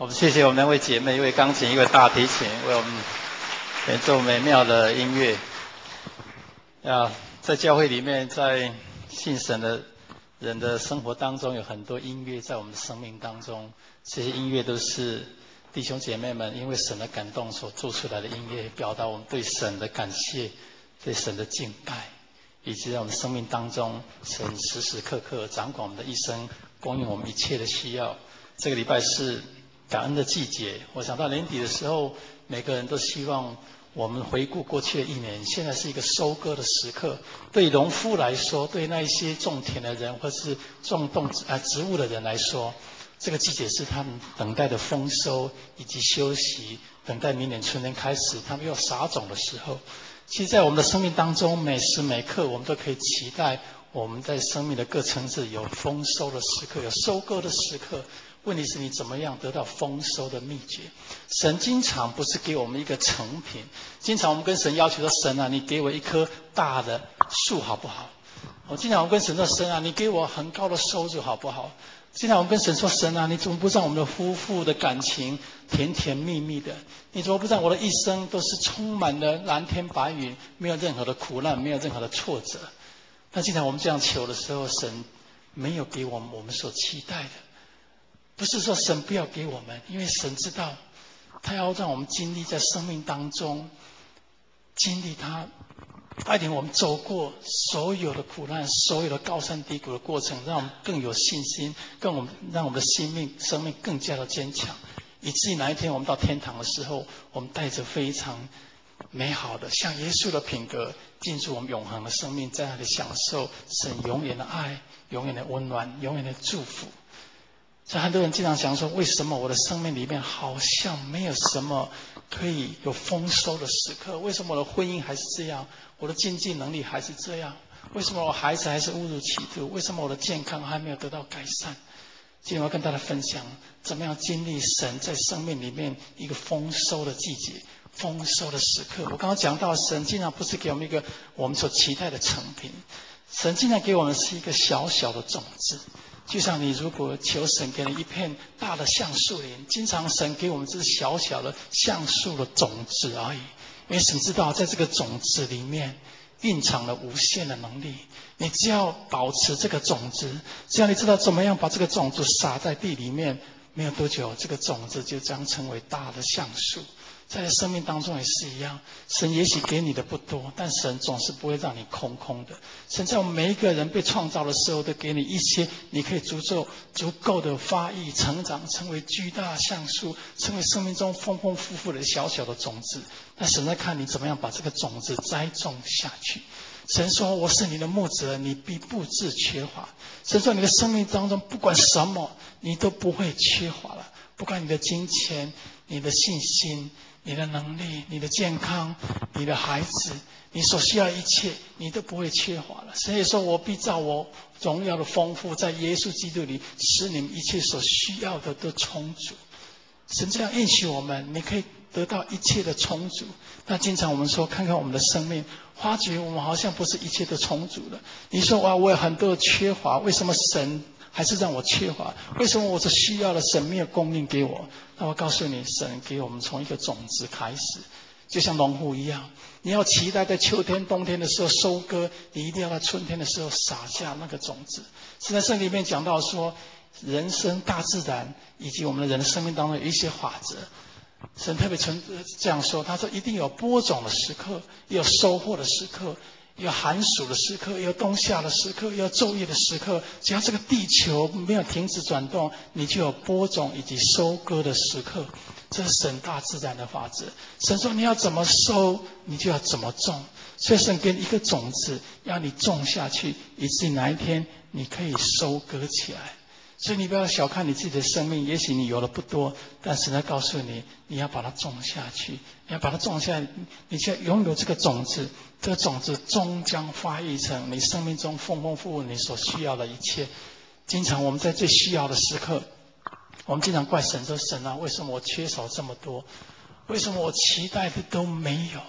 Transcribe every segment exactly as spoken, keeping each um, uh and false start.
我们谢谢我们两位姐妹，一位钢琴，一位大提琴，为我们演奏美妙的音乐。啊，在教会里面，在信神的人的生活当中，有很多音乐在我们的生命当中。这些音乐都是弟兄姐妹们因为神的感动所做出来的音乐，表达我们对神的感谢、对神的敬拜，以及在我们生命当中，神时时刻刻掌管我们的一生，供应我们一切的需要。这个礼拜是感恩的季节，我想到年底的时候，每个人都希望我们回顾过去的一年，现在是一个收割的时刻。对农夫来说，对那一些种田的人或是种动呃植物的人来说，这个季节是他们等待的丰收以及休息，等待明年春天开始，他们要撒种的时候。其实在我们的生命当中，每时每刻我们都可以期待我们在生命的各层次有丰收的时刻，有收割的时刻。问题是你怎么样得到丰收的秘诀？神经常不是给我们一个成品，经常我们跟神要求说：神啊，你给我一棵大的树好不好？我经常我们跟神说：神啊，你给我很高的收入好不好？经常我们跟神说：神啊，你怎么不让我们的夫妇的感情甜甜蜜蜜的？你怎么不让我的一生都是充满了蓝天白云，没有任何的苦难，没有任何的挫折？那经常我们这样求的时候，神没有给我们我们所期待的。不是说神不要给我们，因为神知道他要让我们经历在生命当中，经历他带领我们走过所有的苦难，所有的高山低谷的过程，让我们更有信心，更我们让我们的生命生命更加的坚强，以至于哪一天我们到天堂的时候，我们带着非常美好的像耶稣的品格进入我们永恒的生命，在那里享受神永远的爱，永远的温暖，永远的祝福。所以很多人经常想说，为什么我的生命里面好像没有什么可以有丰收的时刻？为什么我的婚姻还是这样？我的经济能力还是这样？为什么我孩子还是误入歧途？为什么我的健康还没有得到改善？今天我要跟大家分享，怎么样经历神在生命里面一个丰收的季节，丰收的时刻。我刚刚讲到，神经常不是给我们一个我们所期待的成品，神经常给我们是一个小小的种子。就像你如果求神给你一片大的橡树林，经常神给我们这是小小的橡树的种子而已。因为神知道在这个种子里面蕴藏了无限的能力，你只要保持这个种子，只要你知道怎么样把这个种子撒在地里面，没有多久这个种子就将成为大的橡树。在生命当中也是一样，神也许给你的不多，但神总是不会让你空空的。神在我们每一个人被创造的时候，都给你一些你可以足够足够的发育成长，成为巨大橡树，成为生命中丰丰富富的小小的种子。那神在看你怎么样把这个种子栽种下去。神说：我是你的牧者，你必不致缺乏。神说：你的生命当中不管什么你都不会缺乏了，不管你的金钱，你的信心，你的能力，你的健康，你的孩子，你所需要的一切你都不会缺乏了。神也说：我必照我荣耀的丰富，在耶稣基督里使你们一切所需要的都充足。神这样应许我们，你可以得到一切的充足。那经常我们说，看看我们的生命，发觉我们好像不是一切都充足的。你说哇，我有很多的缺乏，为什么神还是让我缺乏？为什么我所需要的神没有供应给我？那我告诉你，神给我们从一个种子开始，就像农户一样，你要期待在秋天冬天的时候收割，你一定要在春天的时候撒下那个种子。是在圣经里面讲到说，人生大自然以及我们的人的生命当中有一些法则。神特别这样说，他说一定有播种的时刻，也有收获的时刻，有寒暑的时刻，有冬夏的时刻，有昼夜的时刻。只要这个地球没有停止转动，你就有播种以及收割的时刻。这是神大自然的法则。神说你要怎么收，你就要怎么种。所以神给你一个种子，让你种下去，以至于哪一天你可以收割起来。所以你不要小看你自己的生命，也许你有了不多，但神在告诉你，你要把它种下去，你要把它种下来，你就要拥有这个种子，这个种子终将发育成你生命中丰丰富富你所需要的一切。经常我们在最需要的时刻，我们经常怪神说：神啊，为什么我缺少这么多？为什么我期待的都没有？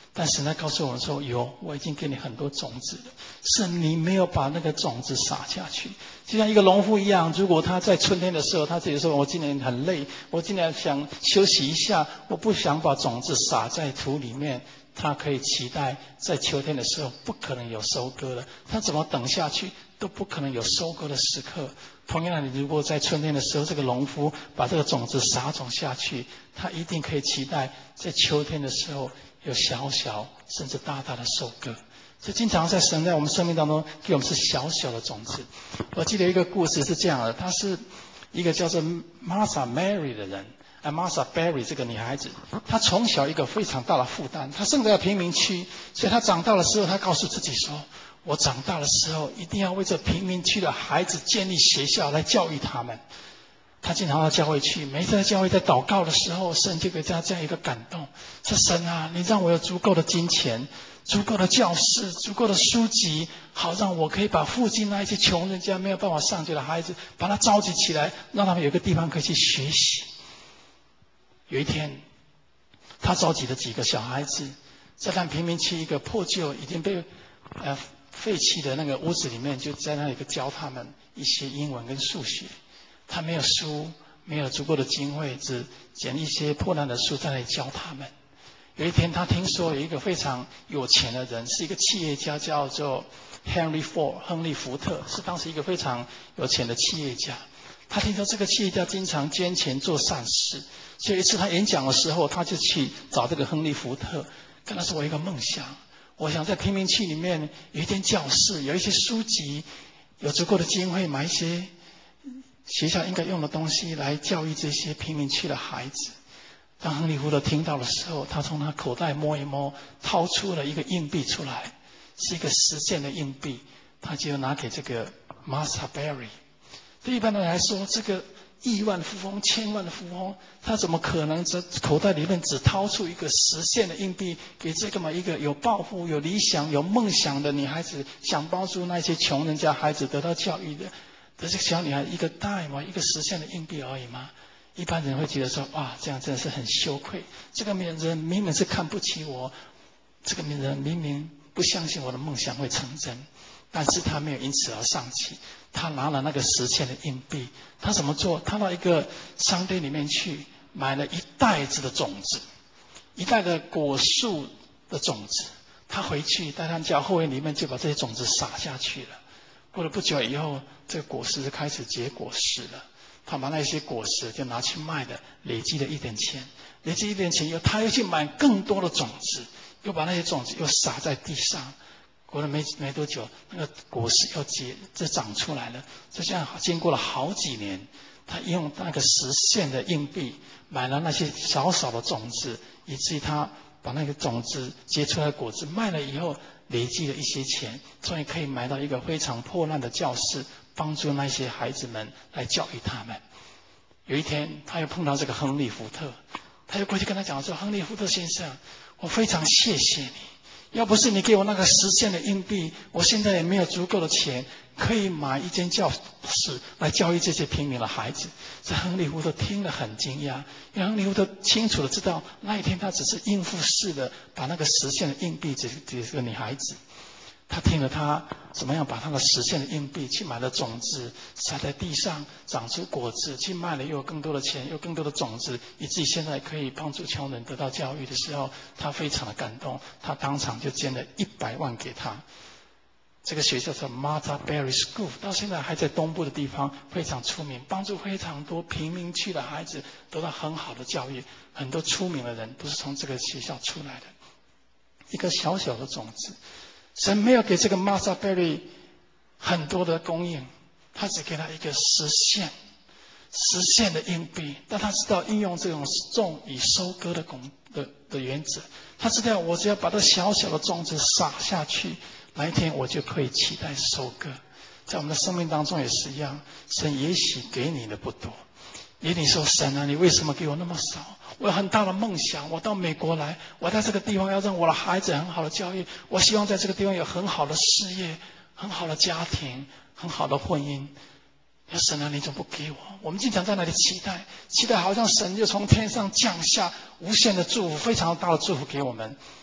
但神在告诉我们说，有，我已经给你很多种子了，是你没有把那个种子撒下去。就像一个农夫一样，如果他在春天的时候，他自己说，我今年很累，我今年想休息一下，我不想把种子撒在土里面，他可以期待在秋天的时候不可能有收割了，他怎么等下去都不可能有收割的时刻。同样的，如果在春天的时候，这个农夫把这个种子撒种下去，他一定可以期待在秋天的时候有小小甚至大大的收割。所以经常在神在我们生命当中给我们是小小的种子。我记得一个故事是这样的，她是一个叫做 Martha Mary 的人，啊 Martha Berry 这个女孩子，她从小一个非常大的负担，她生在贫民区，所以她长大的时候，她告诉自己说，我长大的时候一定要为这贫民区的孩子建立学校来教育他们。他经常到教会去，每一次在教会在祷告的时候，神就给他这样一个感动，说神啊，你让我有足够的金钱，足够的教室，足够的书籍，好让我可以把附近那一些穷人家没有办法上学的孩子，把他召集起来，让他们有个地方可以去学习。有一天，他召集了几个小孩子，在他贫民区一个破旧已经被呃废弃的那个屋子里面，就在那里教他们一些英文跟数学。他没有书，没有足够的经费，只捡一些破烂的书在那里教他们。有一天，他听说有一个非常有钱的人，是一个企业家，叫做 Henry Ford 亨利福特，是当时一个非常有钱的企业家。他听说这个企业家经常捐钱做善事，所以一次他演讲的时候，他就去找这个亨利福特，跟他说：“我有一个梦想，我想在贫民区里面有一间教室，有一些书籍，有足够的经费买一些学校应该用的东西来教育这些贫民区的孩子。”当亨利福特听到的时候，他从他口袋摸一摸，掏出了一个硬币出来，是一个十现的硬币，他就拿给这个 Martha Berry。 对一般人来说，这个亿万富翁、千万的富翁，他怎么可能在口袋里面只掏出一个十现的硬币给这个嘛一个有抱负、有理想、有梦想的女孩子，想帮助那些穷人家孩子得到教育的的这个小女孩一个袋嘛，一个十现的硬币而已吗？一般人会觉得说，哇，这样真的是很羞愧，这个人明明是看不起我，这个人明明不相信我的梦想会成真。但是他没有因此而丧气，他拿了那个十现的硬币，他怎么做？他到一个商店里面去买了一袋子的种子，一袋的果树的种子。他回去在他们家后院里面就把这些种子撒下去了。过了不久以后，这个果实就开始结果实了。他把那些果实就拿去卖了，累积了一点钱，累积一点钱以后，他又去买更多的种子，又把那些种子又撒在地上。过了没没多久，那个果实又结，就长出来了。就这样经过了好几年，他用那个十现的硬币买了那些少少的种子，以至于他把那个种子结出来的果子卖了以后，累积了一些钱，终于可以买到一个非常破烂的教室，帮助那些孩子们来教育他们。有一天，他又碰到这个亨利福特，他又过去跟他讲说：“亨利福特先生，我非常谢谢你。要不是你给我那个十现的硬币，我现在也没有足够的钱可以买一间教室来教育这些贫民的孩子。”这亨利福特听了很惊讶，因为亨利福特清楚的知道，那一天他只是应付式的把那个十现的硬币给给这个女孩子。他听了他怎么样把他的十现的硬币去买了种子，撒在地上长出果子，去卖了又有更多的钱，又有更多的种子，以至于现在可以帮助穷人得到教育的时候，他非常的感动，他当场就捐了一百万给他。这个学校叫 Martha Berry School， 到现在还在东部的地方非常出名，帮助非常多贫民区的孩子得到很好的教育。很多出名的人都是从这个学校出来的。一个小小的种子，神没有给这个 Martha Berry 很多的供应，他只给他一个实现实现的硬币，但他知道运用这种种与收割的工的的原则。他知道我只要把这小小的种子撒下去，哪一天我就可以期待收割。在我们的生命当中也是一样，神也许给你的不多，也许你说神啊，你为什么给我那么少？我有很大的梦想，我到美国来，我在这个地方要让我的孩子很好的教育，我希望在这个地方有很好的事业，很好的家庭，很好的婚姻。神啊，你怎么不给我？我们经常在那里期待，期待好像神就从天上降下无限的祝福，非常大的祝福给我们。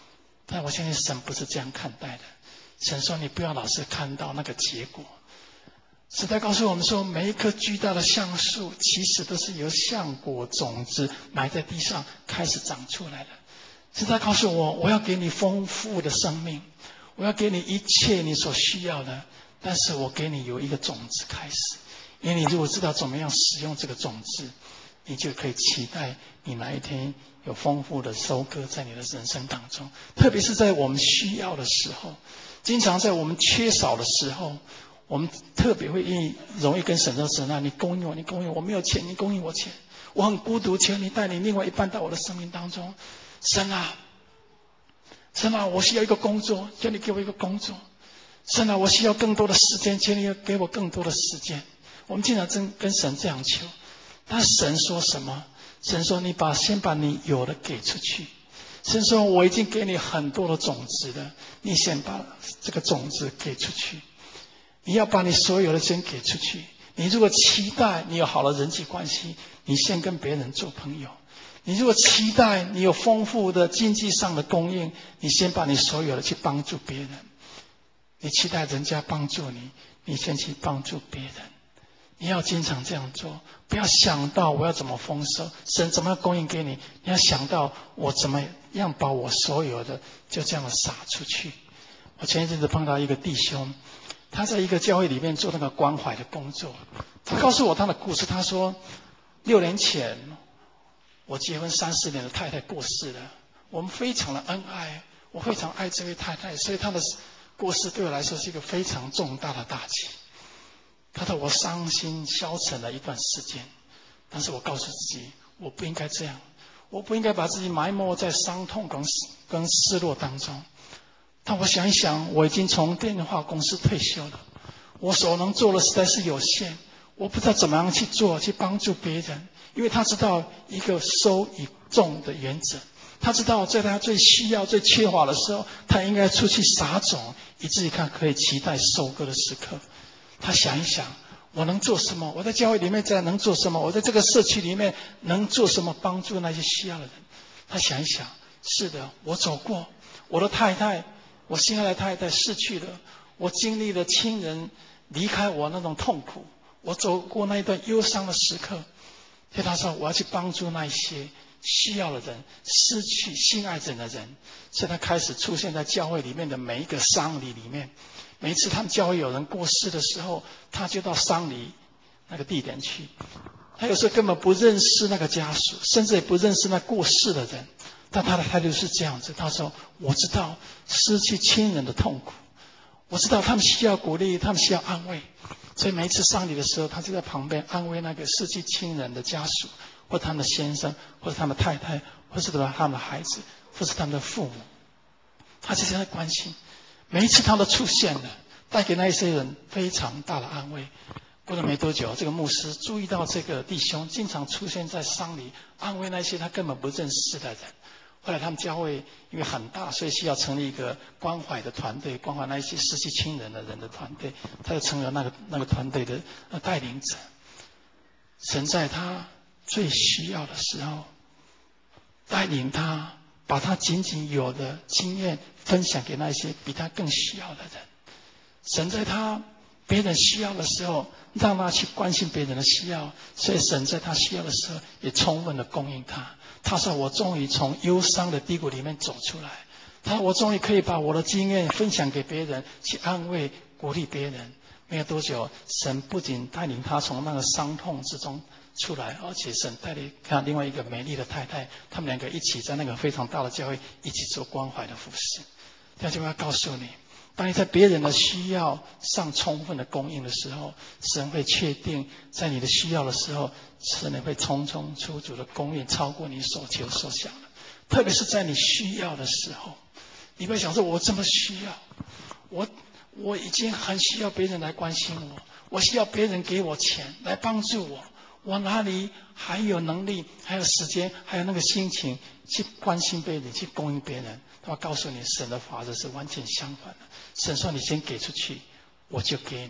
但我相信神不是这样看待的。神说你不要老是看到那个结果。时代告诉我们说，每一棵巨大的橡树其实都是由橡果种子埋在地上开始长出来的。时代告诉我，我要给你丰富的生命，我要给你一切你所需要的，但是我给你有一个种子开始。因为你如果知道怎么样使用这个种子，你就可以期待你哪一天有丰富的收割在你的人生当中。特别是在我们需要的时候，经常在我们缺少的时候，我们特别会易容易跟神说：神啊，你供应我，你供应我，我没有钱，你供应我钱，我很孤独，求你带你另外一半到我的生命当中。神啊，神啊，我需要一个工作，求你给我一个工作。神啊，我需要更多的时间，求你给我更多的时间。我们经常真跟神这样求，但神说什么？神说你把先把你有的给出去。神说我已经给你很多的种子了，你先把这个种子给出去。你要把你所有的先给出去。你如果期待你有好的人际关系，你先跟别人做朋友。你如果期待你有丰富的经济上的供应，你先把你所有的去帮助别人。你期待人家帮助你，你先去帮助别人。你要经常这样做，不要想到我要怎么丰收，神怎么样供应给你，你要想到我怎么样把我所有的就这样撒出去。我前一阵子碰到一个弟兄，他在一个教会里面做那个关怀的工作。他告诉我他的故事，他说六年前我结婚三十年的太太过世了，我们非常的恩爱，我非常爱这位太太，所以她的过世对我来说是一个非常重大的打击。他说我伤心消沉了一段时间，但是我告诉自己，我不应该这样，我不应该把自己埋没在伤痛跟跟失落当中。但我想一想，我已经从电话公司退休了，我所能做的实在是有限，我不知道怎么样去做，去帮助别人。因为他知道一个收与种的原则，他知道在他最需要、最缺乏的时候，他应该出去撒种，以至于他可以期待收割的时刻。他想一想，我能做什么？我在教会里面这样能做什么？我在这个社区里面能做什么帮助那些需要的人？他想一想，是的，我走过，我的太太，我心爱的太太逝去了，我经历了亲人离开我那种痛苦，我走过那一段忧伤的时刻。所以他说，我要去帮助那些需要的人，失去心爱人的人。所以他开始出现在教会里面的每一个丧礼里面。每一次他们教会有人过世的时候，他就到丧礼那个地点去。他有时候根本不认识那个家属，甚至也不认识那过世的人，但他的态度是这样子。他说，我知道失去亲人的痛苦，我知道他们需要鼓励，他们需要安慰。所以每一次丧礼的时候，他就在旁边安慰那个失去亲人的家属，或他们的先生，或者他们的太太，或是他们的孩子，或是他们的父母。他就在关心。每一次他都出现了，带给那些人非常大的安慰。过了没多久，这个牧师注意到这个弟兄经常出现在丧礼，安慰那些他根本不认识的人。后来他们教会因为很大，所以需要成立一个关怀的团队，关怀那些失去亲人的人的团队。他就成了那个那个团队的带领者。神在他最需要的时候，带领他，把他仅仅有的经验分享给那些比他更需要的人。神在他别人需要的时候，让他去关心别人的需要，所以神在他需要的时候也充分的供应他。他说，我终于从忧伤的低谷里面走出来，他说我终于可以把我的经验分享给别人，去安慰鼓励别人。没有多久，神不仅带领他从那个伤痛之中出来，而且神带领他另外一个美丽的太太，他们两个一起在那个非常大的教会一起做关怀的服事。这就要告诉你，当你在别人的需要上充分的供应的时候，神会确定在你的需要的时候，神会充充足足的供应，超过你所求所想的。特别是在你需要的时候，你会想说，我这么需要，我我已经很需要别人来关心我，我需要别人给我钱来帮助我，我哪里还有能力，还有时间，还有那个心情去关心别人，去供应别人？他告诉你，神的法则是完全相反的。神说，你先给出去，我就给你。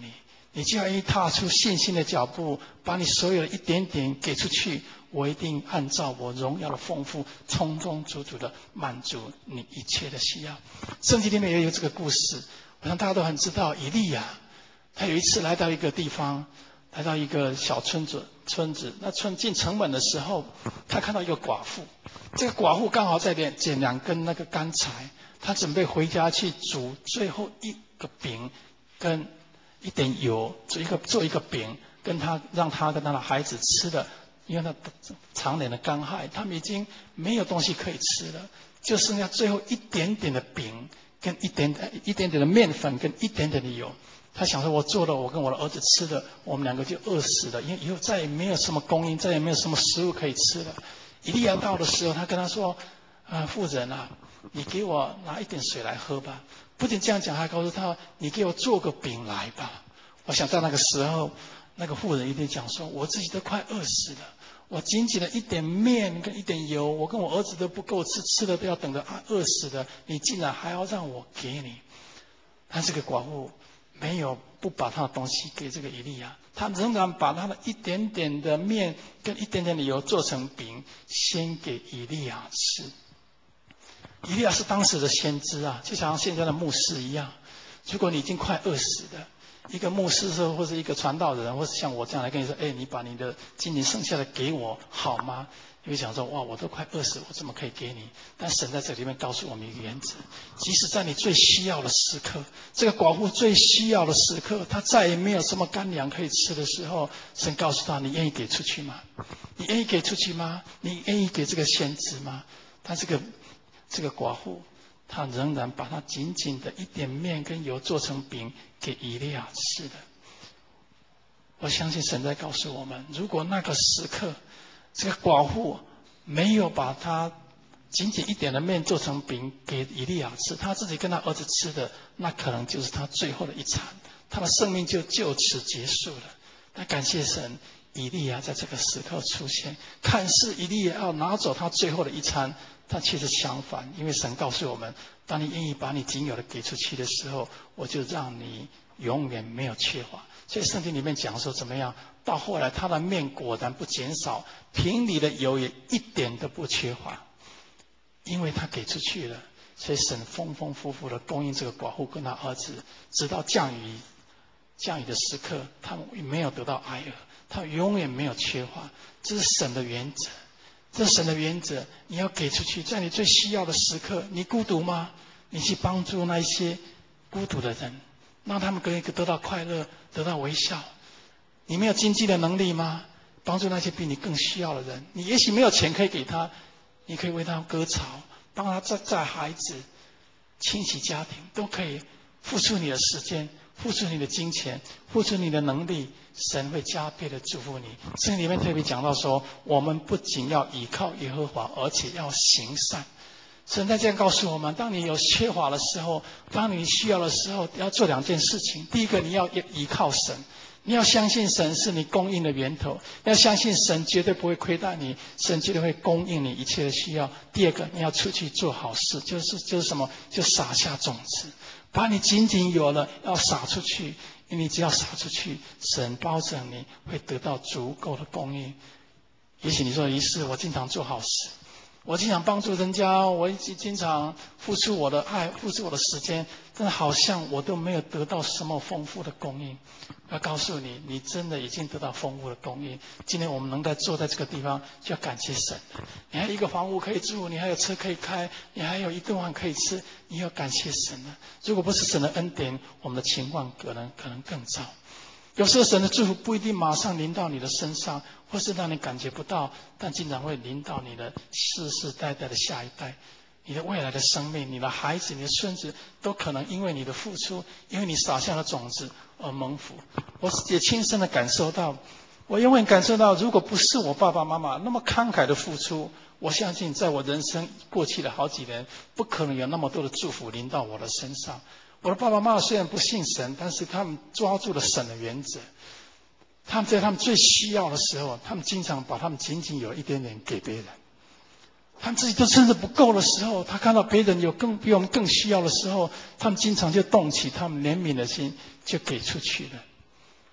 你就要一踏出信心的脚步，把你所有的一点点给出去，我一定按照我荣耀的丰富，充充足足的满足你一切的需要。圣经里面也有这个故事，我想大家都很知道，以利亚他有一次来到一个地方，来到一个小村子，村子那村进城门的时候，他看到一个寡妇，这个寡妇刚好在捡捡两根那个干柴，他准备回家去煮最后一个饼，跟一点油，做一个做一个饼，跟他让他跟他的孩子吃的，因为他常年的干旱，他们已经没有东西可以吃了，就剩下最后一点点的饼，跟一点点一点点的面粉，跟一点点的油。他想说，我做了，我跟我的儿子吃的，我们两个就饿死了，因为以后再也没有什么供应，再也没有什么食物可以吃了。以利亚到的时候，他跟他说：“啊，妇人啊，你给我拿一点水来喝吧。”不仅这样讲，还告诉他：“你给我做个饼来吧。”我想在那个时候，那个妇人一定讲说：“我自己都快饿死了，我仅仅的一点面跟一点油，我跟我儿子都不够吃，吃了都要等着饿死的，你竟然还要让我给你？”但这个寡妇没有不把他的东西给这个以利亚，他仍然把他的一点点的面跟一点点的油做成饼，先给以利亚吃。以利亚是当时的先知啊，就像现在的牧师一样。如果你已经快饿死了，一个牧师或者一个传道人，或者像我这样来跟你说：“哎，你把你的今年剩下的给我好吗？”你会想说：“哇，我都快饿死了，我怎么可以给你？”但神在这里面告诉我们一个原则：即使在你最需要的时刻，这个寡妇最需要的时刻，她再也没有什么干粮可以吃的时候，神告诉她：“你愿意给出去吗？你愿意给出去吗？你愿意给这个先知吗？”但这个这个寡妇，她仍然把她紧紧的一点面跟油做成饼给以利亚吃的。我相信神在告诉我们：如果那个时刻，这个寡妇没有把他仅仅一点的面做成饼给以利亚吃，他自己跟他儿子吃的，那可能就是他最后的一餐，他的生命就就此结束了。但感谢神，以利亚在这个时刻出现，看似以利亚要拿走他最后的一餐，但其实相反，因为神告诉我们：当你愿意把你仅有的给出去的时候，我就让你永远没有缺乏。所以圣经里面讲说怎么样？到后来他的面果然不减少，瓶里的油也一点都不缺乏，因为他给出去了。所以神丰丰富富的供应这个寡妇跟他儿子，直到降雨降雨的时刻，他们没有得到挨饿，他们永远没有缺乏。这是神的原则，这是神的原则。你要给出去，在你最需要的时刻，你孤独吗？你去帮助那一些孤独的人，让他们可以得到快乐，得到微笑。你没有经济的能力吗？帮助那些比你更需要的人。你也许没有钱可以给他，你可以为他割草，帮他载载孩子，亲戚家庭都可以付出你的时间，付出你的金钱，付出你的能力，神会加倍的祝福你。圣经里面特别讲到说，我们不仅要倚靠耶和华，而且要行善。神在这样告诉我们：当你有缺乏的时候，当你需要的时候，要做两件事情。第一个，你要依靠神，你要相信神是你供应的源头，要相信神绝对不会亏待你，神绝对会供应你一切的需要。第二个，你要出去做好事，就是就是什么？就撒下种子，把你仅仅有了要撒出去，因为你只要撒出去，神保证你会得到足够的供应。也许你说，于是我经常做好事，我经常帮助人家，我经常付出我的爱，付出我的时间，但好像我都没有得到什么丰富的供应。要告诉你，你真的已经得到丰富的供应。今天我们能在坐在这个地方，就要感谢神。你还有一个房屋可以住，你还有车可以开，你还有一顿饭可以吃，你要感谢神了。如果不是神的恩典，我们的情况可能可能更糟。有时候神的祝福不一定马上临到你的身上，或是让你感觉不到，但经常会临到你的世世代代的下一代，你的未来的生命，你的孩子，你的孙子，都可能因为你的付出，因为你撒下的种子而蒙福。我也亲身的感受到，我永远感受到，如果不是我爸爸妈妈那么慷慨的付出，我相信在我人生过去的好几年，不可能有那么多的祝福临到我的身上。我的爸爸妈妈虽然不信神，但是他们抓住了神的原则。他们在他们最需要的时候，他们经常把他们仅仅有一点点给别人。他们自己都甚至不够的时候，他看到别人有更比我们更需要的时候，他们经常就动起他们怜悯的心，就给出去了。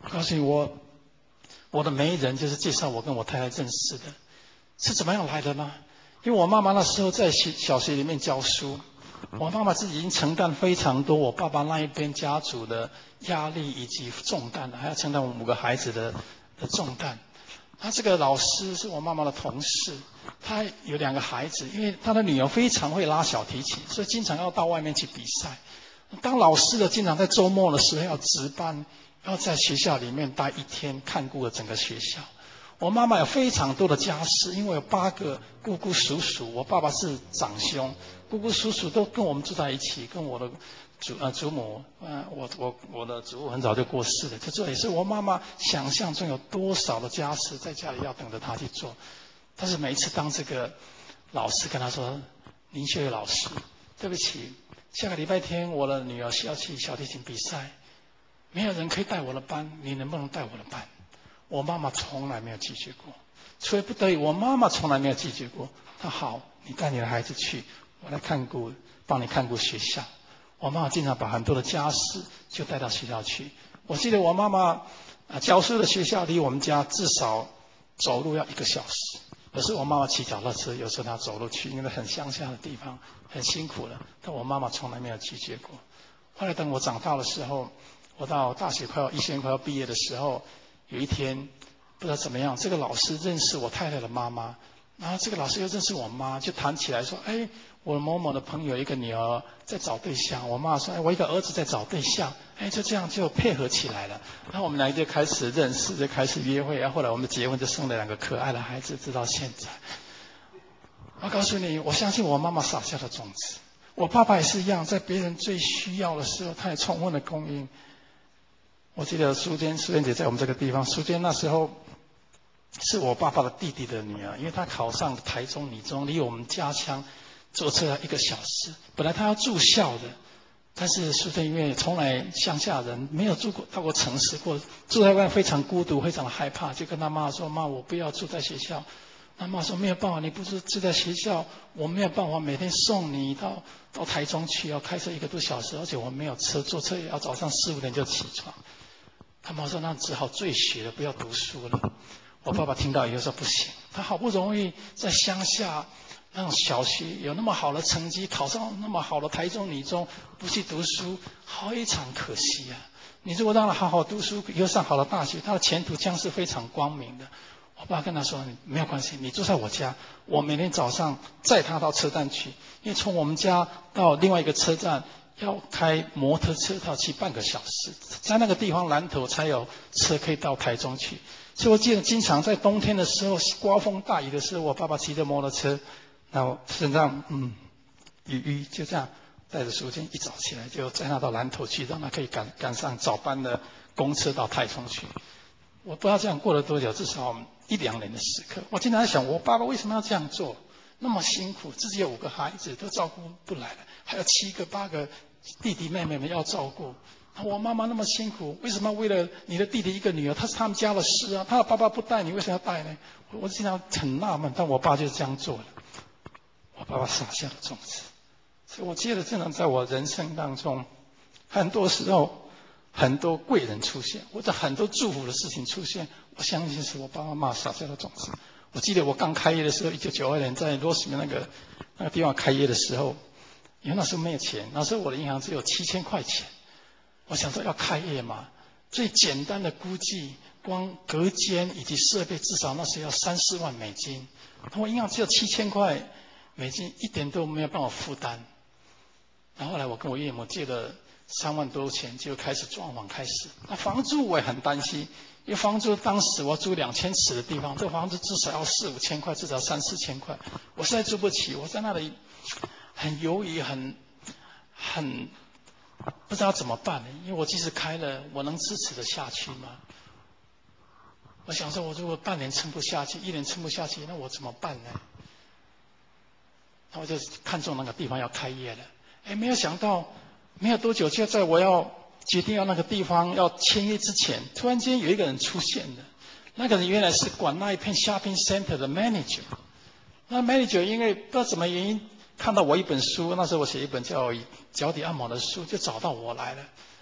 我告诉你，我我的媒人就是介绍我跟我太太认识的，是怎么样来的呢？因为我妈妈那时候在小小学里面教书，我妈妈自己已经承担非常多我爸爸那一边家族的压力以及重担，还要承担我们五个孩子的的重担。他这个老师是我妈妈的同事，他有两个孩子，因为他的女儿非常会拉小提琴，所以经常要到外面去比赛。当老师的经常在周末的时候要值班，要在学校里面待一天，看顾了整个学校。我妈妈有非常多的家事，因为有八个姑姑叔叔，我爸爸是长兄，姑姑叔叔都跟我们住在一起，跟我的祖呃祖母，呃我我我的祖母很早就过世了，这也是我妈妈想象中有多少的家事在家里要等着她去做。但是每一次当这个老师跟她说：“林秀月老师，对不起，下个礼拜天我的女儿是要去小提琴比赛，没有人可以带我的班，你能不能带我的班？”我妈妈从来没有拒绝过，除非不得已，我妈妈从来没有拒绝过。她好，你带你的孩子去，我来看顾，帮你看顾学校。我妈妈经常把很多的家事就带到学校去。我记得我妈妈啊教书的学校离我们家至少走路要一个小时，有时候我妈妈骑脚踏车，有时候她走路去，因为很乡下的地方，很辛苦了。但我妈妈从来没有拒绝过。后来等我长大的时候，我到大学快要医学院快要毕业的时候，有一天不知道怎么样，这个老师认识我太太的妈妈，然后这个老师又认识我妈，就谈起来说：“哎，我某某的朋友一个女儿在找对象。”我妈说：“哎，我一个儿子在找对象。”哎，就这样就配合起来了。然后我们两个就开始认识，就开始约会。然后后来我们结婚，就生了两个可爱的孩子，直到现在。我告诉你，我相信我妈妈撒下的种子。我爸爸也是一样，在别人最需要的时候，他也充分的供应。我记得苏坚，苏坚姐在我们这个地方。苏坚那时候是我爸爸的弟弟的女儿，因为她考上台中理中，离我们家乡坐车要一个小时。本来她要住校的，但是苏坚因为从来乡下人没有住过到过城市过，住在外面非常孤独，非常的害怕，就跟他妈说：“妈，我不要住在学校。”他妈说：“没有办法，你不是住在学校，我没有办法每天送你到到台中去，要开车一个多小时，而且我没有车，坐车也要早上四五点就起床。”他妈说：“那只好退学了，不要读书了。”我爸爸听到以后说：“不行，他好不容易在乡下那种小学有那么好的成绩，考上那么好的台中理中，不去读书，非常可惜啊！你如果让他好好读书，以后上好的大学，他的前途将是非常光明的。”我爸跟他说：“没有关系，你住在我家，我每天早上载他到车站去，因为从我们家到另外一个车站要开摩托车，要骑半个小时，在那个地方南投才有车可以到台中去。所以我记得经常在冬天的时候，刮风大雨的时候，我爸爸骑着摩托车，然后身上嗯雨衣，就这样带着书签，一早起来就载他到南投去，让他可以赶赶上早班的公车到台中去。我不知道这样过了多久，至少一两年的时刻。我经常在想，我爸爸为什么要这样做？那么辛苦，自己有五个孩子都照顾不来了，还有七个八个弟弟妹妹们要照顾。我妈妈那么辛苦，为什么为了你的弟弟一个女儿，她是他们家的事啊？他的爸爸不带你，为什么要带呢？我经常很纳闷，但我爸就是这样做了。我爸爸撒下了种子，所以我记得真的在我人生当中，很多时候很多贵人出现，或者很多祝福的事情出现，我相信是我爸爸妈妈撒下的种子。我记得我刚开业的时候，一九九二年在罗斯那个那个地方开业的时候，因为那时候没有钱，那时候我的银行只有七千块钱。我想说要开业嘛，最简单的估计，光隔间以及设备至少那时候要三四万美金，我银行只有七千块美金，一点都没有办法负担。然后后来我跟我岳母借了三万多钱，就开始装潢开始。那房租我也很担心，因为房租当时我租两千尺的地方，这房子至少要四五千块，至少三四千块，我实在租不起。我在那里很犹豫，很很不知道怎么办，因为我即使开了，我能支持得下去吗？我想说，我如果半年撑不下去，一年撑不下去，那我怎么办呢？那我就看中那个地方要开业了。哎，没有想到，没有多久，就在我要决定要那个地方要签约之前，突然间有一个人出现了。那个人原来是管那一片 shopping center 的 manager。那 manager 因为不知道什么原因看到我一本书，那时候我写一本叫《脚底按摩》的书，就找到我来了。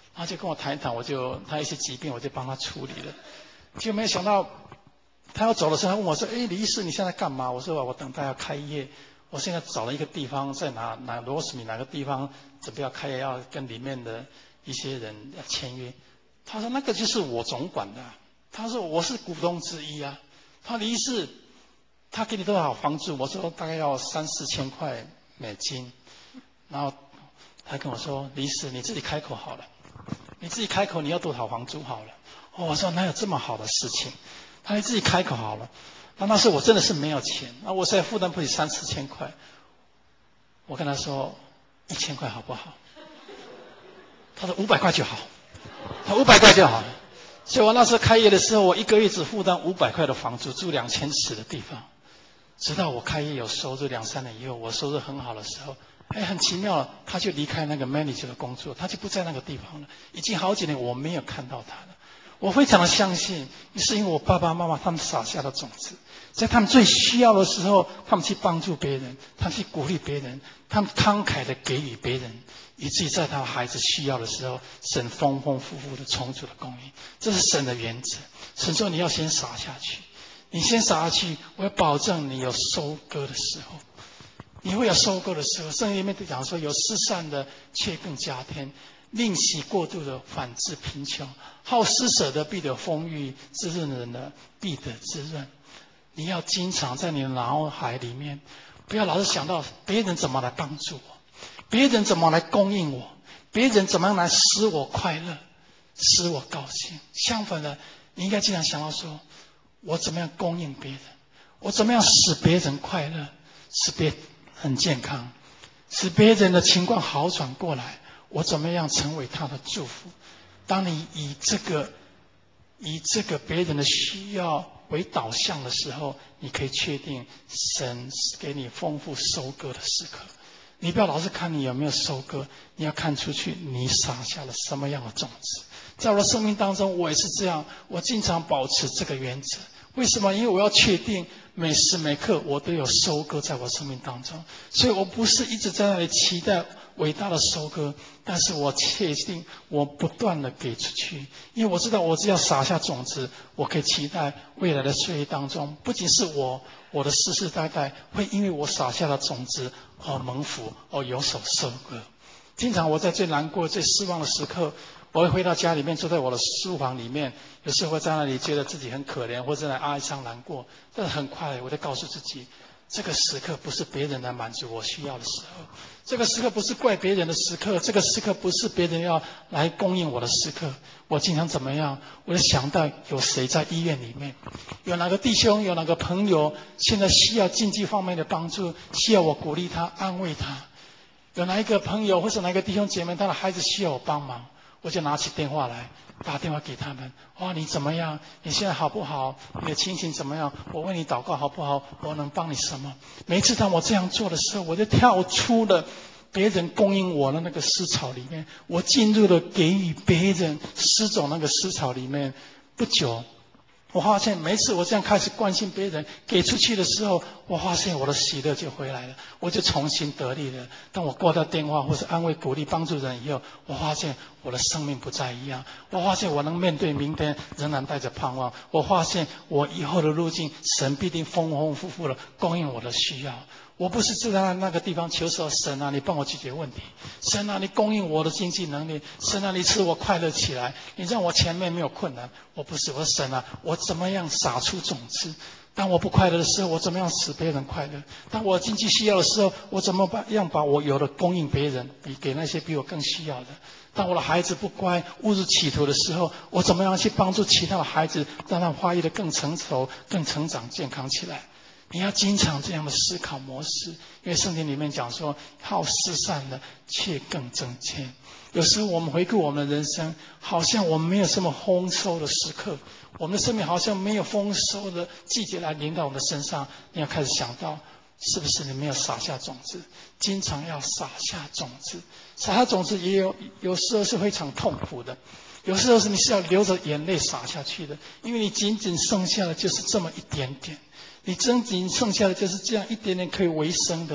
他就跟我谈一谈，我就他一些疾病我就帮他处理了。就没有想到他要走的时候，他问我说：“哎，李医师你现在干嘛？”我说：“我等待要开业，我现在找了一个地方，在哪哪罗斯米哪个地方准备要开业，要跟里面的一些人要签约。”他说：“那个就是我总管的。”他说：“我是股东之一啊。”他说：“李医师，他给你多少房租？”我说：“大概要三四千块美金。”然后他跟我说：“李医师，你自己开口好了，你自己开口，你要多少房租好了。”哦，我说：“哪有这么好的事情？”他你自己开口好了。那那时候我真的是没有钱，那我实在负担不起三四千块。我跟他说：“一千块好不好？”他说：“五百块就好。”他五百块就好。所以我那时候开业的时候，我一个月只负担五百块的房租，住两千尺的地方。直到我开业有收入两三年以后，我收入很好的时候，哎，很奇妙，他就离开那个 manager 的工作，他就不在那个地方了。已经好几年我没有看到他了。我非常的相信，是因为我爸爸妈妈他们撒下的种子，在他们最需要的时候，他们去帮助别人，他们去鼓励别人，他们慷慨的给予别人，以至于在他孩子需要的时候，神丰丰富富的充足的供应。这是神的原则。神说你要先撒下去，你先撒下去，我要保证你有收割的时候。你会有收割的时候。圣经里面讲说，有施散的却更加添，吝惜过度的反致贫穷，好施舍的必得丰裕，滋润人的必得滋润。你要经常在你的脑海里面，不要老是想到别人怎么来帮助我，别人怎么来供应我，别人怎么样来使我快乐，使我高兴。相反的，你应该经常想到说，我怎么样供应别人，我怎么样使别人快乐，使别人很健康，使别人的情况好转过来，我怎么样成为他的祝福。当你以这个以这个别人的需要为导向的时候，你可以确定神给你丰富收割的时刻。你不要老是看你有没有收割，你要看出去你撒下了什么样的种子。在我的生命当中，我也是这样，我经常保持这个原则。为什么？因为我要确定每时每刻我都有收割在我生命当中，所以我不是一直在那里期待伟大的收割，但是我确定我不断的给出去，因为我知道我只要撒下种子，我可以期待未来的岁月当中，不仅是我我的世世代代会因为我撒下的种子而蒙福，而有所收割。经常我在最难过最失望的时刻，我会回到家里面，坐在我的书房里面，有时候会在那里觉得自己很可怜，或者在哀伤难过，但是很快我就告诉自己，这个时刻不是别人来满足我需要的时候，这个时刻不是怪别人的时刻，这个时刻不是别人要来供应我的时刻。我经常怎么样，我就想到有谁在医院里面，有哪个弟兄有哪个朋友现在需要经济方面的帮助，需要我鼓励他安慰他，有哪一个朋友或者哪一个弟兄姐妹他的孩子需要我帮忙，我就拿起电话来打电话给他们。哇，你怎么样？你现在好不好？你的情形怎么样？我为你祷告好不好？我能帮你什么？每一次当我这样做的时候，我就跳出了别人供应我的那个思潮里面，我进入了给予别人施种那个思潮里面。不久，我发现每次我这样开始关心别人，给出去的时候，我发现我的喜乐就回来了，我就重新得力了。当我挂掉电话或是安慰鼓励帮助人以后，我发现我的生命不再一样，我发现我能面对明天仍然带着盼望，我发现我以后的路径神必定丰丰富富的供应我的需要。我不是只在那个地方求说，神啊，你帮我解决问题，神啊，你供应我的经济能力，神啊，你使我快乐起来，你让我前面没有困难。我不是，我说神啊，我怎么样撒出种子？当我不快乐的时候，我怎么样使别人快乐？当我经济需要的时候，我怎么样把我有的供应别人，比给那些比我更需要的？当我的孩子不乖，误入歧途的时候，我怎么样去帮助其他的孩子，让他们发育得更成熟、更成长、健康起来？你要经常这样的思考模式，因为圣经里面讲说，好施散的却更增添。有时候我们回顾我们的人生，好像我们没有什么丰收的时刻，我们的生命好像没有丰收的季节来临到我们的身上。你要开始想到，是不是你没有撒下种子？经常要撒下种子，撒下种子也有有时候是非常痛苦的，有时候是你是要流着眼泪撒下去的，因为你仅仅剩下的就是这么一点点。你真仅剩下的就是这样一点点可以为生的，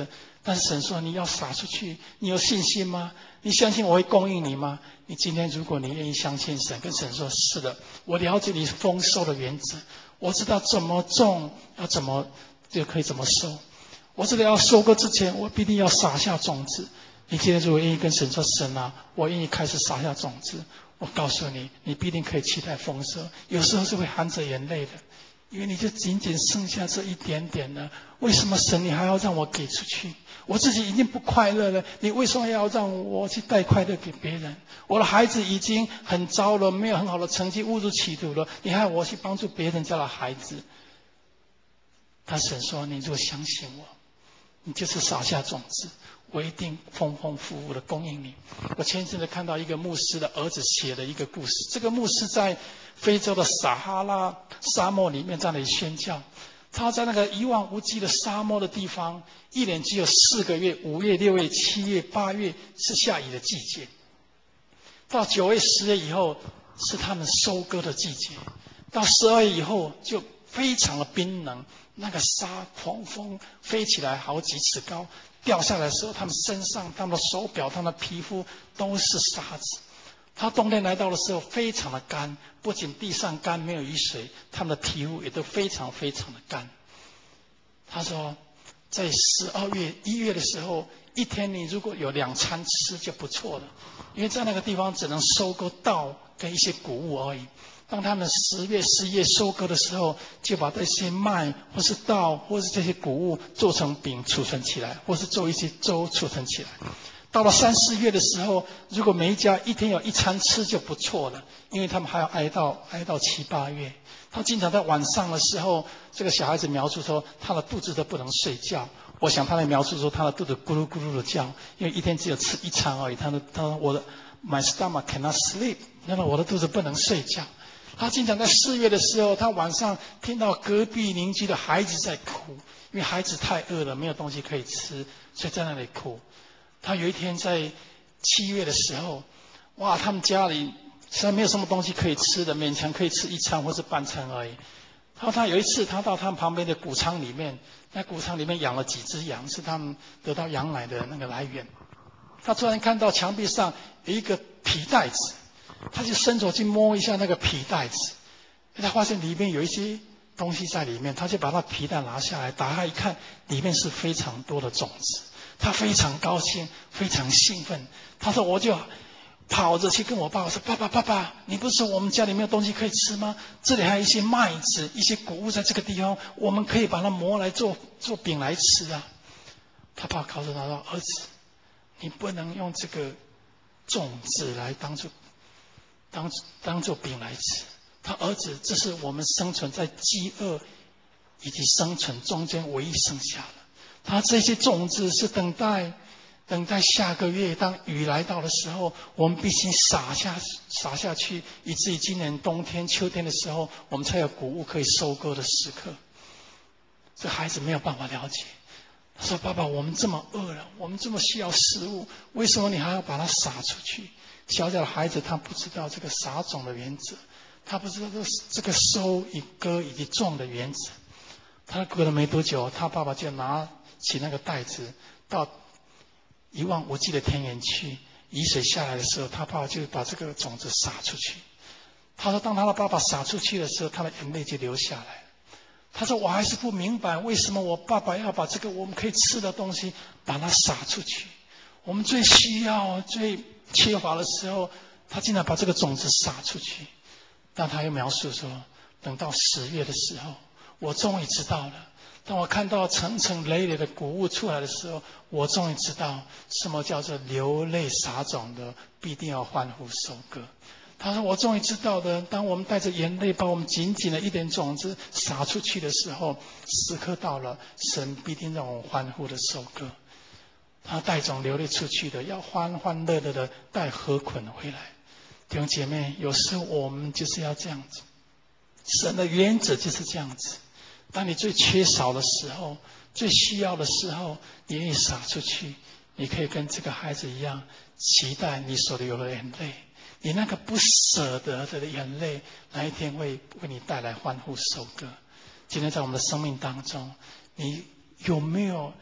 但是神说你要撒出去，你有信心吗？你相信我会供应你吗？你今天如果你愿意相信神，跟神说是的，我了解你丰收的原则，我知道怎么种，要怎么就可以怎么收。我知道要收割之前，我必定要撒下种子。你今天如果愿意跟神说神啊，我愿意开始撒下种子，我告诉你，你必定可以期待丰收。有时候是会含着眼泪的，因为你就仅仅剩下这一点点了。为什么神你还要让我给出去？我自己已经不快乐了，你为什么要让我去带快乐给别人？我的孩子已经很糟了，没有很好的成绩，误入歧途了，你还要我去帮助别人家的孩子？他神说，你如果相信我，你就是撒下种子，我一定丰丰富富的供应你。我前一阵子看到一个牧师的儿子写的一个故事，这个牧师在非洲的撒哈拉沙漠里面在那里宣教，他在那个一望无际的沙漠的地方，一年只有四个月，五月、六月、七月、八月是下雨的季节，到九月、十月以后是他们收割的季节，到十二月以后就非常的冰冷，那个沙狂风飞起来好几尺高，掉下来的时候，他们身上、他们的手表、他们的皮肤都是沙子。他冬天来到的时候非常的干，不仅地上干没有雨水，他们的皮肤也都非常非常的干。他说在十二月一月的时候，一天你如果有两餐吃就不错了，因为在那个地方只能收割稻跟一些谷物而已。当他们十月十一月收割的时候，就把这些麦或是稻或是这些谷物做成饼储存起来，或是做一些粥储存起来。到了三四月的时候，如果每一家一天有一餐吃就不错了，因为他们还要挨到挨到七八月。他经常在晚上的时候，这个小孩子描述说他的肚子都不能睡觉。我想他在描述说他的肚子咕噜咕噜的叫，因为一天只有吃一餐而已。他说他说我的 my stomach cannot sleep， 那么我的肚子不能睡觉。他经常在四月的时候，他晚上听到隔壁邻居的孩子在哭，因为孩子太饿了，没有东西可以吃，所以在那里哭。他有一天在七月的时候，哇，他们家里实在没有什么东西可以吃的，勉强可以吃一餐或是半餐而已。然后他有一次，他到他们旁边的谷仓里面，那谷仓里面养了几只羊，是他们得到羊奶的那个来源。他突然看到墙壁上有一个皮袋子，他就伸手去摸一下那个皮袋子，他发现里面有一些东西在里面，他就把那皮袋拿下来，打开一看，里面是非常多的种子。他非常高兴，非常兴奋。他说：“我就跑着去跟我爸爸说，爸爸，爸爸，你不是说我们家里没有东西可以吃吗？这里还有一些麦子、一些谷物在这个地方，我们可以把它磨来做做饼来吃啊。”他爸告诉他说：“儿子，你不能用这个种子来当做当当做饼来吃。他儿子，这是我们生存在饥饿以及生存中间唯一剩下的。他这些种子是等待，等待下个月当雨来到的时候，我们必须撒下撒下去，以至于今年冬天、秋天的时候，我们才有谷物可以收割的时刻。”这孩子没有办法了解，他说：“爸爸，我们这么饿了，我们这么需要食物，为什么你还要把它撒出去？”小小的孩子他不知道这个撒种的原则，他不知道这个收与割以及种的原则。他隔了没多久，他爸爸就拿起那个袋子到一望无际的田园去，雨水下来的时候，他爸爸就把这个种子撒出去。他说当他的爸爸撒出去的时候，他的眼泪就流下来。他说我还是不明白，为什么我爸爸要把这个我们可以吃的东西把它撒出去。我们最需要最缺乏的时候，他竟然把这个种子撒出去。但他又描述说，等到十月的时候，我终于知道了。当我看到层层累累的谷物出来的时候，我终于知道什么叫做流泪撒种的必定要欢呼收割。他说我终于知道的，当我们带着眼泪把我们紧紧的一点种子撒出去的时候，时刻到了，神必定让我们欢呼的收割。他带种流泪出去的，要欢欢乐乐的带禾捆回来。弟兄姐妹，有时候我们就是要这样子，神的原则就是这样子。当你最缺少的时候，最需要的时候，你愿意撒出去，你可以跟这个孩子一样，期待你所流的眼泪，你那个不舍得的眼泪，那一天会为你带来欢呼收割。今天在我们的生命当中，你有没有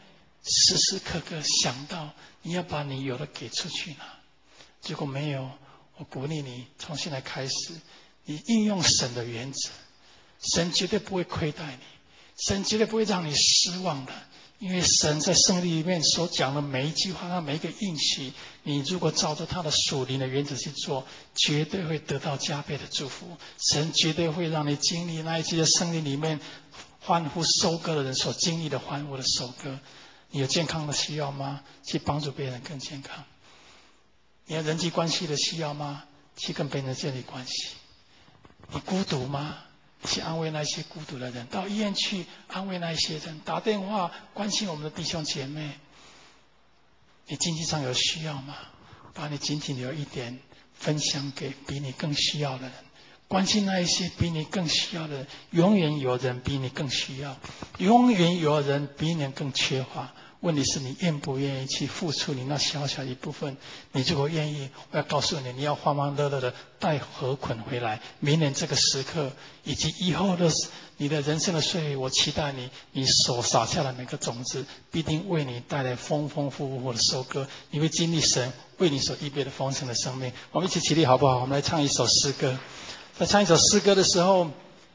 时时刻刻想到你要把你有的给出去呢？如果没有，我鼓励你从现在开始，你应用神的原则，神绝对不会亏待你，神绝对不会让你失望的。因为神在圣经里面所讲的每一句话，他每一个应许，你如果照着他的属灵的原则去做，绝对会得到加倍的祝福。神绝对会让你经历那一些圣经里面欢呼收割的人所经历的欢呼的收割。你有健康的需要吗？去帮助别人更健康。你有人际关系的需要吗？去跟别人建立关系。你孤独吗？去安慰那些孤独的人，到医院去安慰那些人，打电话关心我们的弟兄姐妹。你经济上有需要吗？把你仅仅有一点分享给比你更需要的人，关心那一些比你更需要的人。永远有人比你更需要，永远有人比你更缺乏。问题是你愿不愿意去付出你那小小一部分？你如果愿意，我要告诉你，你要欢欢乐乐的带禾捆回来。明年这个时刻以及以后的你的人生的岁月，我期待你，你所撒下的每个种子必定为你带来丰丰富富的收割。你会经历神为你所预备的丰盛的生命。我们一起起立好不好？我们来唱一首诗歌。在唱一首诗歌的时候，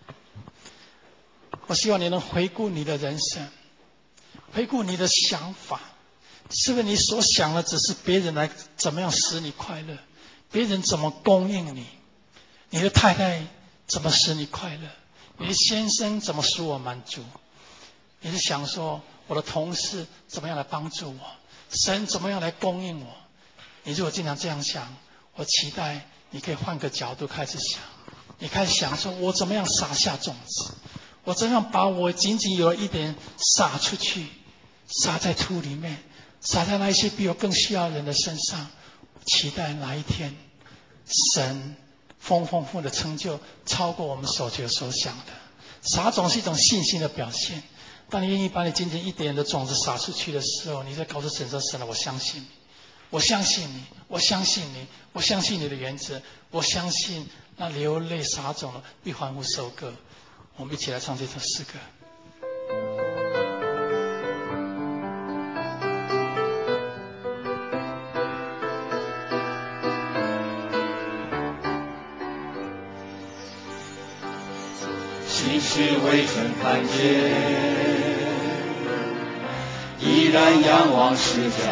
我希望你能回顾你的人生，回顾你的想法，是不是你所想的只是别人来怎么样使你快乐，别人怎么供应你，你的太太怎么使你快乐，你的先生怎么使我满足，你是想说我的同事怎么样来帮助我，神怎么样来供应我。你如果经常这样想，我期待你可以换个角度开始想，你开始想说我怎么样撒下种子，我怎样把我仅仅有一点撒出去，撒在土里面，撒在那些比我更需要人的身上。期待哪一天神丰丰富的成就超过我们所求所想的。撒种是一种信心的表现，当你愿意把你仅仅一点的种子撒出去的时候，你在告诉神说，神啊，我相信你，我相信你，我相信你，我相信你的原则，我相信那流泪撒种了必欢呼收割。我们一起来唱这首诗歌。 心事未曾看见，依然仰望释迦，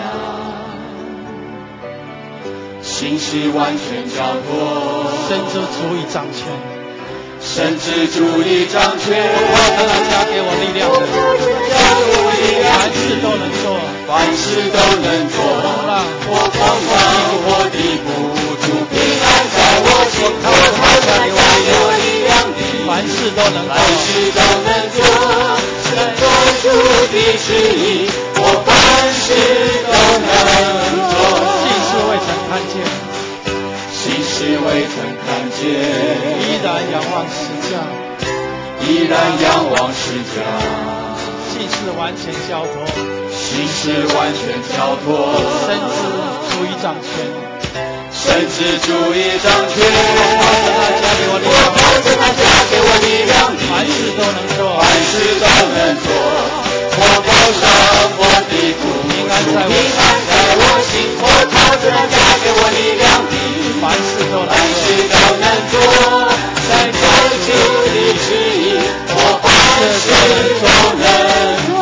心事完全交托， 神之主已掌权， 神之主已掌权， 他能加给我力量的， 加给我力量， 凡事都能做， 凡事都能做。我风浪我的不住，平安在我心头，他加给我力量的， 凡事都能做， 凡事都能做。神做主的旨意，我凡事都能做。 信是未曾看见， 心事未曾看见， 依然仰望十架， 依然仰望十架。 信是完全交托， 心事完全交托， 神之主已掌权， 神之主已掌权。 我靠着他加给我力量， 凡事都能做， 凡事都能做。我高上我的苦， 平安在我平安在我心。我靠着他加给我力量， 凡事都能凡事都能做。在造就的旨意，我凡事都能做。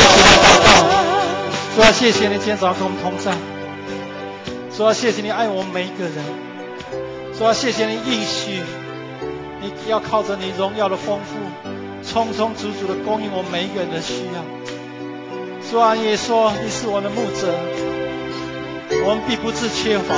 主啊，谢谢你今天早上跟我们同在。主啊，谢谢你爱我们每一个人。主啊，谢谢你应许，你要靠着你荣耀的丰富，充充足足的供应我们每一个人的需要。主啊，你也说你是我的牧者，我们必不致缺乏。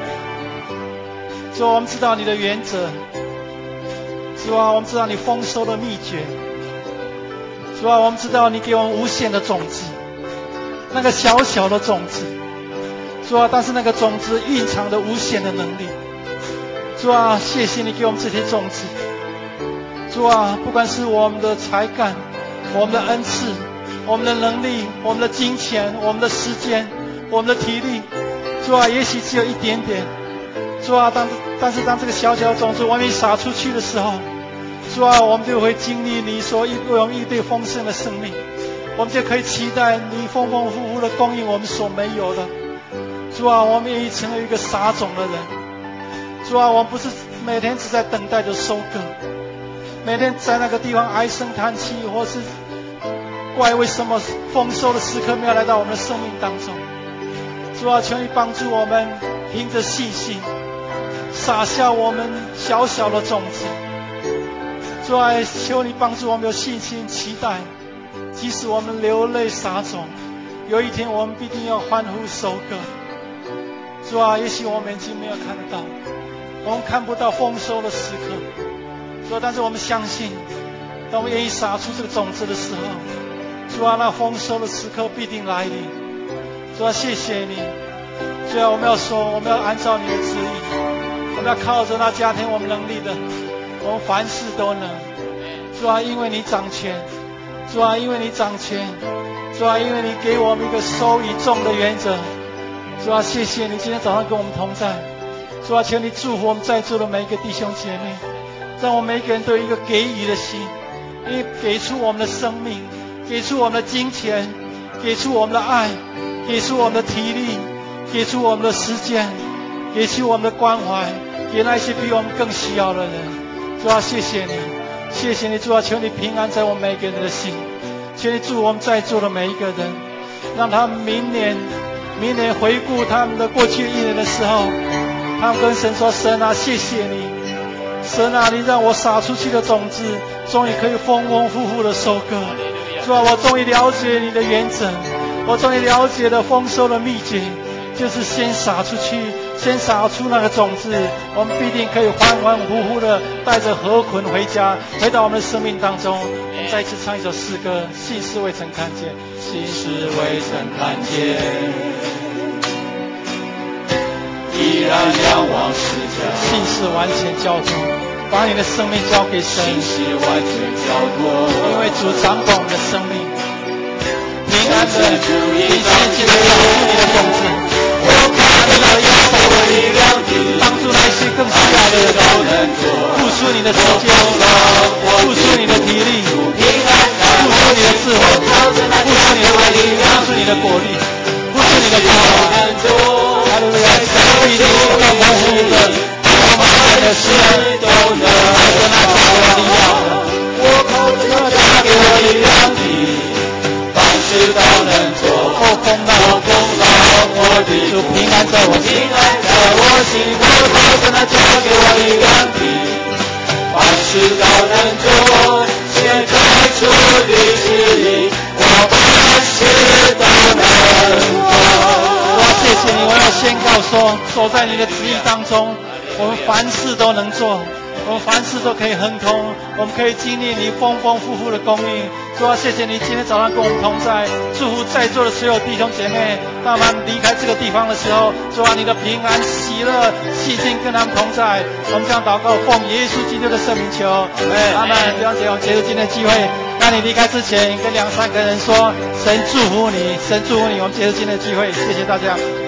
主啊，我们知道你的原则。主啊，我们知道你丰收的秘诀。主啊，我们知道你给我们无限的种子，那个小小的种子。主啊，但是那个种子蕴藏着无限的能力。主啊，谢谢你给我们这些种子。主啊，不管是我们的才干，我们的恩赐，我们的能力，我们的金钱，我们的时间，我们的体力，主啊，也许只有一点点。主啊，当但是当这个小小的种子完全撒出去的时候，主啊，我们就会经历你所为我们预备丰盛的生命。 我们就可以期待你丰丰富富的供应我们所没有的。主啊，我们愿意成为一个撒种的人。主啊，我们不是每天只在等待着收割，每天在那个地方唉声叹气，或是怪为什么丰收的时刻没有来到我们的生命当中。主啊，求你帮助我们凭着信心撒下我们小小的种子。主啊，求你帮助我们有信心期待，即使我们流泪撒种，有一天我们必定要欢呼收割。主啊，也许我们已经没有看得到，我们看不到丰收的时刻。主啊，但是我们相信，当我们愿意撒出这个种子的时候，主啊，那丰收的时刻必定来临。主啊，谢谢你。主啊，我们要说，我们要按照你的旨意，我们要靠着那加添我们能力的，我们凡事都能。主啊，因为你掌权。主啊，因为你掌权。主啊，因为你给我们一个收以重的原则。主啊，谢谢你今天早上跟我们同在。主啊，求你祝福我们在座的每一个弟兄姐妹，让我们每一个人都有一个给予的心，因为给出我们的生命，给出我们的金钱，给出我们的爱，给出我们的体力，给出我们的时间，给出我们的关怀，给那些比我们更需要的人。主啊，谢谢你，谢谢你。主啊，求你平安在我们每一个人的心，求你祝福我们在座的每一个人，让他们明年明年回顾他们的过去一年的时候，他们跟神说：神啊，谢谢你，神啊，你让我撒出去的种子终于可以丰丰富富的收割。主啊，我终于了解你的原则，我终于了解了丰收的秘诀，就是先撒出去，先撒出那个种子，我们必定可以欢欢呼呼的带着禾捆回家，回到我们的生命当中。我们再一次唱一首诗歌，信是未曾看见，信是未曾看见， 依然仰望世界， 信是完全交托，把你的生命交给神， 信是完全交托， 因为主掌管我们的生命，平安的、平信心的撒出你的种子， 我看到耶稣的力量地， 帮助那些更需要的人，付出你的时间，付出你的体力，付出你的智慧，付出你的爱心，付出你的果力，付出你的关怀。哈利路亚！神必定更丰富的，我们爱的是都能带着那加给我力量的， 我靠着那加给我力量的，凡事都能做。 哦，风浪， 风浪我的主平安在我心， 平安在我心，我靠着那加给我力量的，凡事都能做。现在主的旨意，我凡事都能做。 我要谢谢你，我要宣告说，走在你的旨意当中，我们凡事都能做，我们凡事都可以亨通，我们可以经历你丰丰富富的供应。主啊，谢谢你今天早上跟我们同在，祝福在座的所有弟兄姐妹，当他们离开这个地方的时候，主啊，你的平安、喜乐、细心跟他们同在。我们这样祷告，奉耶稣基督的圣名求，阿门。弟兄姐妹，结束今天的聚会。那你离开之前，跟两三个人说，神祝福你，神祝福你。我们结束今天的聚会，谢谢大家。